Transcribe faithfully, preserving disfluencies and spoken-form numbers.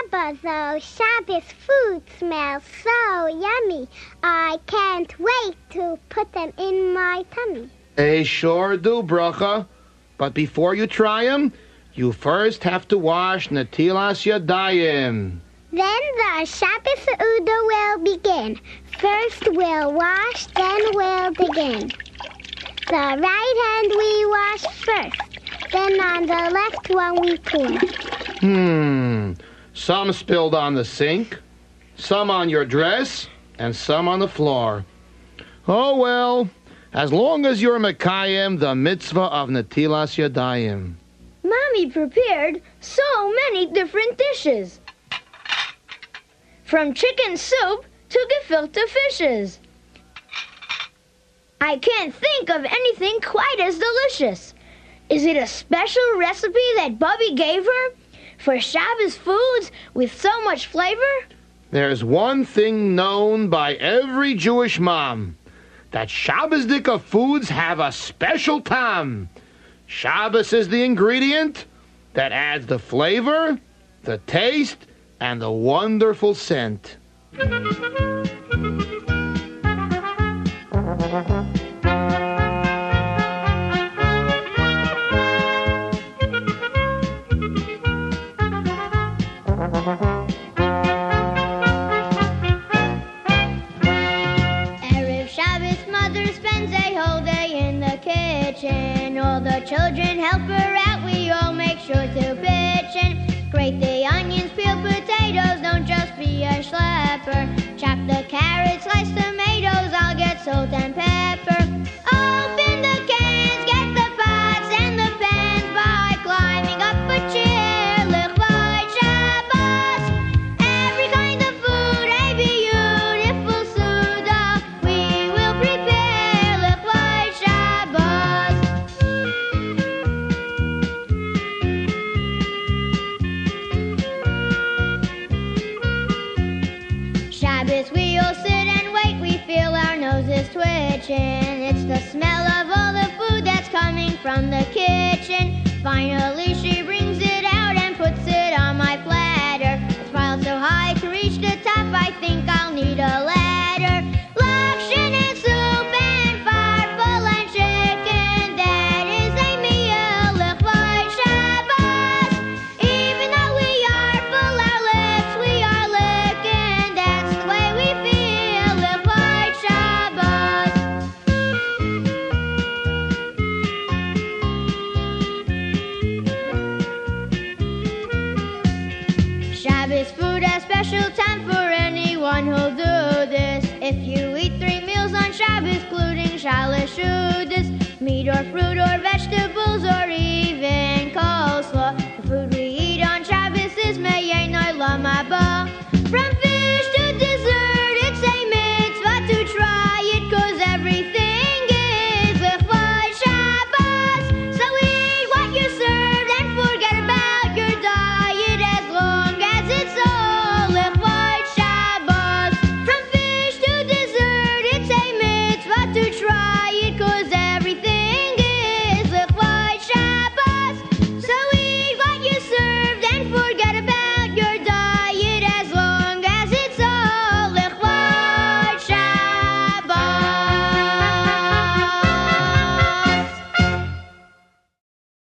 Abba, though Shabbos food smells so yummy, I can't wait to put them in my tummy. They sure do, Bracha. But before you try 'em, you first have to wash Netilas Yadayim. Then the Shabbos Seudah will begin. First we'll wash, then we'll begin. The right hand we wash first, then on the left one we pour. Hmm. Some spilled on the sink, some on your dress, and some on the floor. Oh well, as long as you're Mekayim, the mitzvah of Netilas Yadayim. Mommy prepared so many different dishes. From chicken soup to gefilte fishes. I can't think of anything quite as delicious. Is it a special recipe that Bubby gave her for Shabbos foods with so much flavor? There's one thing known by every Jewish mom, that Shabbosdika foods have a special tam. Shabbos is the ingredient that adds the flavor, the taste, and the wonderful scent. Erev Shabbos, mother spends a whole day in the kitchen. All the children help her out, we all make sure to pitch in. Grate the onions, peel potatoes, don't just be a schlepper. Chop the carrots, slice tomatoes, I'll get salt and pepper. Open the cans, get the pots and the pans by climbing up a chair. L'chvod Shabbos, every kind of food, a beautiful Suda, we will prepare L'chvod Shabbos. Shabbos, we all sit and wait, we feel our noses twitching. It's the smell of all the food that's coming from the kitchen. Finally, she brings it out and puts it on my platter. It's piled so high to reach the top, I think I'll need a ladder. Lokshin and soup and farfel and chicken, that is a meal, L'chvod Shabbos. Even though we are full, our lips we are licking, that's the way we feel, L'chvod Shabbos. Shabbos food a special time for anyone who'll do this. If you eat three meals on Shabbos, including shalosh udas, meat or fruit or vegetables or even